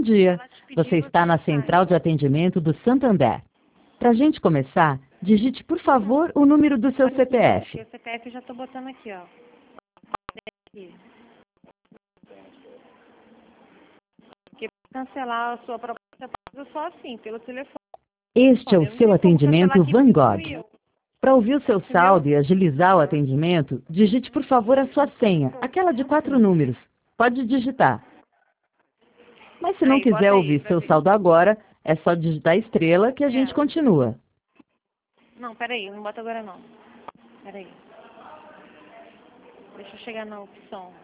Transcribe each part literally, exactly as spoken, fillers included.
dia. Você está na central de atendimento do Santander. Para a gente começar, digite, por favor, o número do seu C P F. O C P F eu já estou botando aqui, ó. Aqui. Porque para cancelar a sua proposta, eu faço só assim, pelo telefone. Este é o Eu não seu tenho como atendimento cancelar aqui, porque Vanguard. fui eu. Para ouvir o seu saldo e agilizar o atendimento, digite, por favor, a sua senha, aquela de quatro números. Pode digitar. Mas se não Aí, bota quiser aí ouvir pra seu ver. saldo agora, é só digitar estrela que a gente É. continua. Não, peraí, não bota agora não. Peraí. Deixa eu chegar na opção.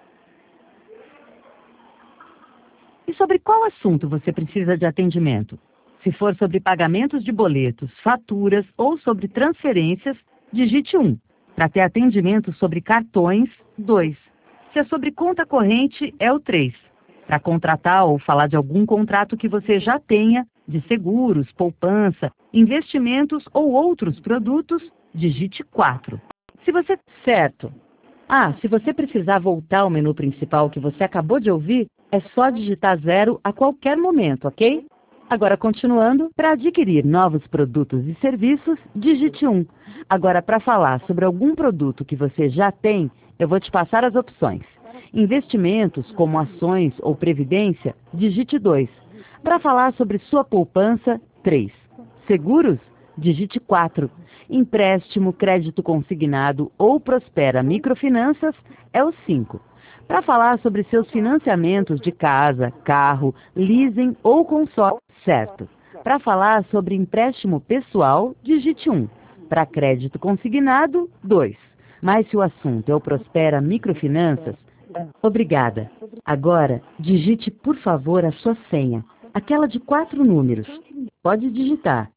E sobre qual assunto você precisa de atendimento? Se for sobre pagamentos de boletos, faturas ou sobre transferências, digite um. Para ter atendimento sobre cartões, dois. Se é sobre conta corrente, é o três. Para contratar ou falar de algum contrato que você já tenha, de seguros, poupança, investimentos ou outros produtos, digite quatro. Se você... Certo. Ah, se você precisar voltar ao menu principal que você acabou de ouvir, é só digitar zero a qualquer momento, ok? Agora, continuando, para adquirir novos produtos e serviços, digite um. Agora, para falar sobre algum produto que você já tem, eu vou te passar as opções. Investimentos, como ações ou previdência, digite dois. Para falar sobre sua poupança, três. Seguros? Digite quatro. Empréstimo, crédito consignado ou Prospera Microfinanças é o cinco. Para falar sobre seus financiamentos de casa, carro, leasing ou consórcio, certo. Para falar sobre empréstimo pessoal, digite um. Para crédito consignado, dois. Mas se o assunto é o Prospera Microfinanças, obrigada. Agora, digite, por favor, a sua senha, aquela de quatro números. Pode digitar.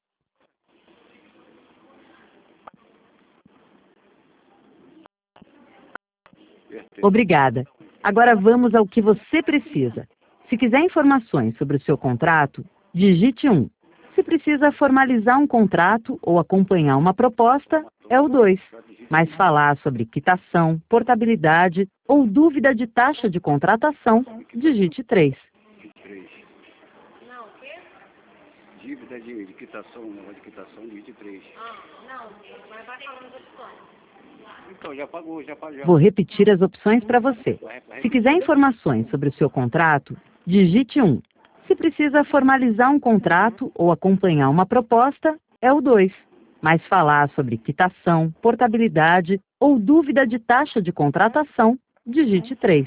Obrigada. Agora vamos ao que você precisa. Se quiser informações sobre o seu contrato, digite um. Se precisa formalizar um contrato ou acompanhar uma proposta, é o dois. Mas falar sobre quitação, portabilidade ou dúvida de taxa de contratação, digite três. Não, o quê? Dívida de, de quitação, negócio de quitação, digite três. Ah, não, mas vai falando as opções. Então, já pagou, já pagou. Vou repetir as opções para você. Se quiser informações sobre o seu contrato, digite um. Se precisa formalizar um contrato ou acompanhar uma proposta, é o dois. Mas falar sobre quitação, portabilidade ou dúvida de taxa de contratação, digite três.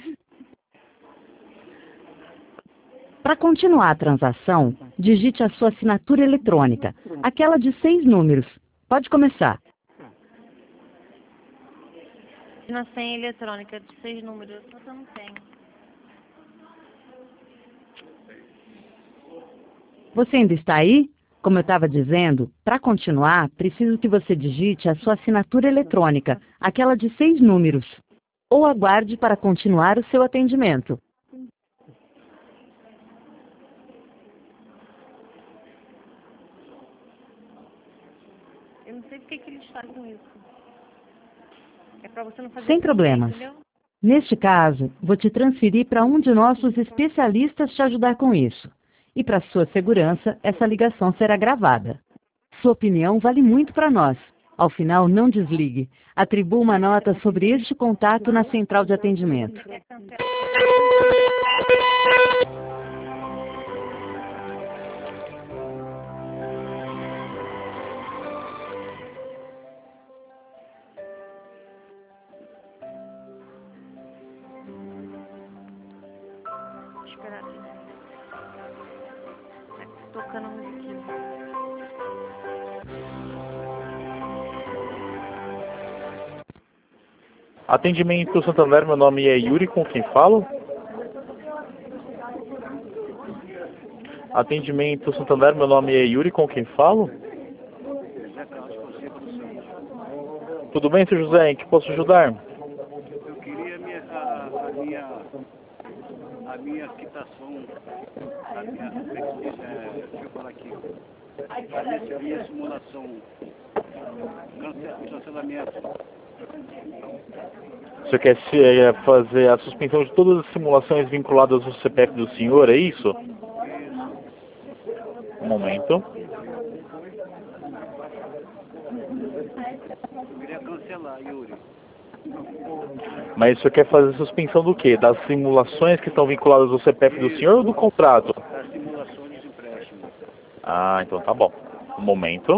Para continuar a transação, digite a sua assinatura eletrônica, aquela de seis números. Pode começar. Na senha eletrônica de seis números, só que eu não tenho. Você ainda está aí? Como eu estava dizendo, para continuar, preciso que você digite a sua assinatura eletrônica, aquela de seis números. Ou aguarde para continuar o seu atendimento. Eu não sei por que que eles fazem isso. É pra você não fazer Sem isso, problemas. entendeu? Neste caso, vou te transferir para um de nossos especialistas te ajudar com isso. E para sua segurança, essa ligação será gravada. Sua opinião vale muito para nós. Ao final, não desligue. Atribua uma nota sobre este contato na central de atendimento. Quer cancelar? Vou esperar aqui. Tá tocando musiquinha. Atendimento Santander, meu nome é Yuri, com quem falo? Atendimento Santander, meu nome é Yuri, com quem falo? Tudo bem, seu José, em que posso ajudar? Eu queria a minha, a, a minha, a minha quitação, a minha, é, deixa eu falar aqui, a minha, a minha simulação, cance- cancelamento. Você quer se, é, fazer a suspensão de todas as simulações vinculadas ao C P F do senhor, é isso? Um momento. Eu queria cancelar, Yuri. Mas o senhor quer fazer suspensão do quê? Das simulações que estão vinculadas ao C P F do senhor ou do contrato? Das simulações de empréstimo. Ah, então tá bom. Um momento.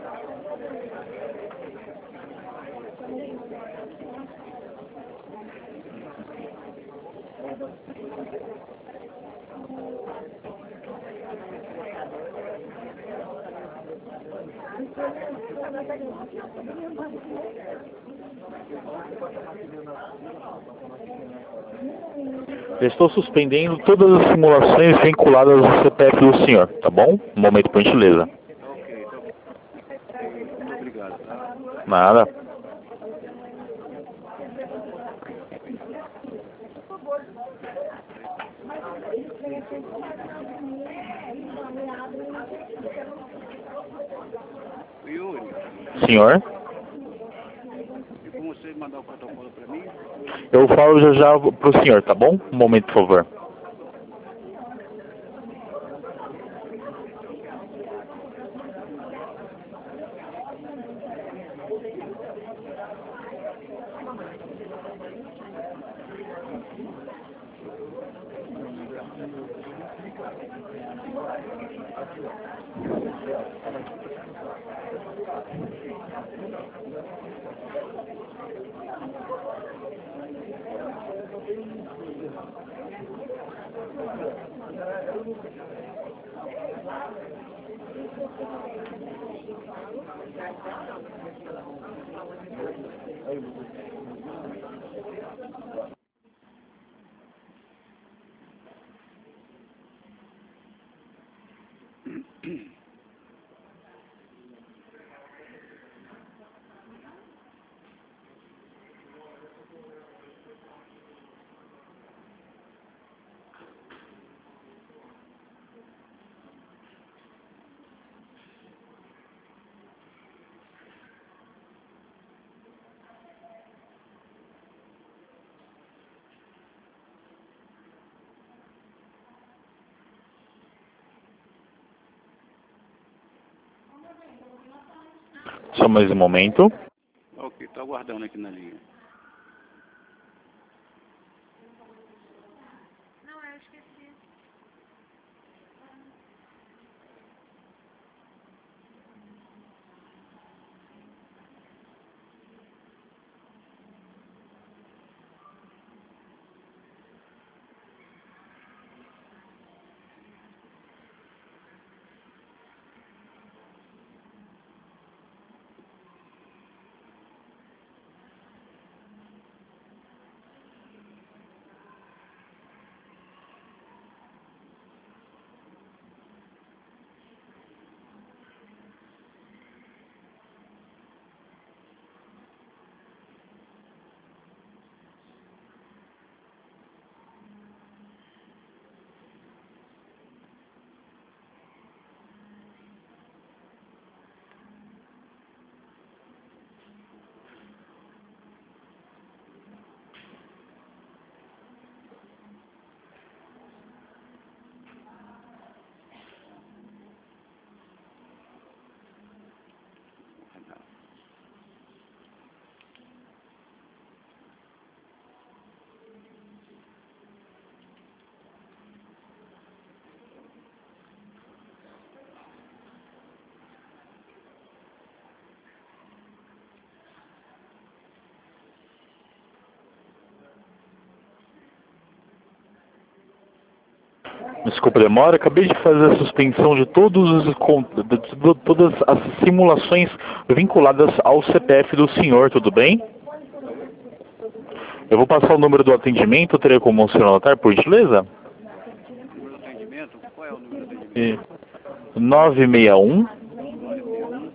Eu estou suspendendo todas as simulações vinculadas ao C P F do senhor, tá bom? Um momento, por gentileza. Ok, tá bom. Muito obrigado, tá? Nada. Yuri, Senhor? e como você mandar o protocolo para mim? Eu falo já já pro senhor, tá bom? Um momento, por favor. Só mais um momento. Ok, tô aguardando aqui na linha. Não, eu esqueci. Desculpa a demora, acabei de fazer a suspensão de todos os, con- de de todas as simulações vinculadas ao C P F do senhor, tudo bem? Eu vou passar o número do atendimento, teria como o senhor anotar, por gentileza? Número do atendimento? Qual é o número do atendimento? E nove seis um, nove seis um,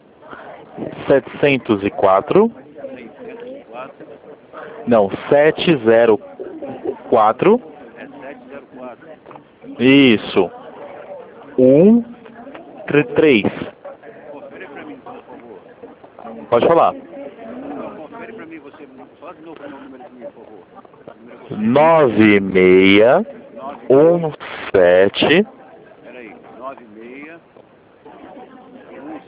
sete zero quatro, seiscentos e quatro, não, sete zero quatro, é sete zero quatro. isso, um três. Confere para mim, por favor. Pode falar. Não, confere para mim, você fala de novo o meu número para mim, por favor. Número você. nove seis nove, um sete, peraí, nove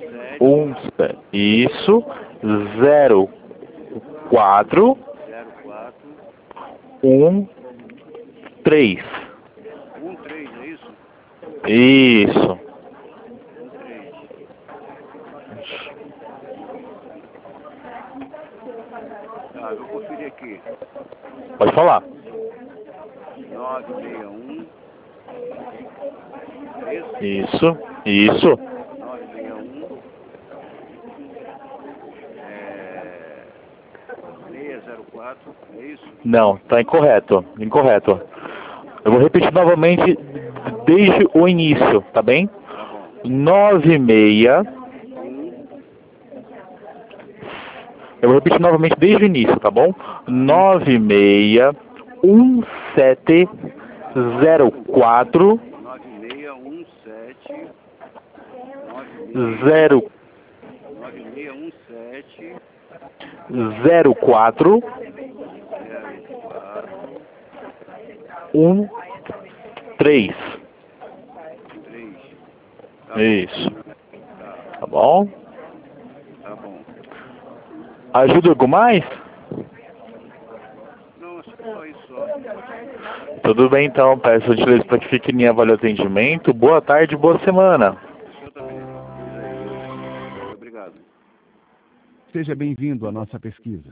um, isso, zero, quatro, zero quatro, um, três. um três, é isso? Isso. um três. Tá, eu vou conferir aqui. Pode falar. nove seis um. É isso? Isso, isso. nove seis um. É... seis zero quatro, é isso? Não, tá incorreto, incorreto. Eu vou repetir novamente desde o início, tá bem? Tá bom. nove seis. um, Eu vou repetir novamente desde o início, tá bom? nove seis um sete zero quatro nove seis um sete. zero nove seis um sete. zero quatro zero quatro. um três. três. Tá Isso. bom. Tá, Tá bom? tá bom. Ajuda algo mais? Não, acho que só isso só. Tudo bem então, peço gentileza para que fique em avaliar o atendimento. Boa tarde, boa semana. O senhor também. Muito obrigado. Seja bem-vindo à nossa pesquisa.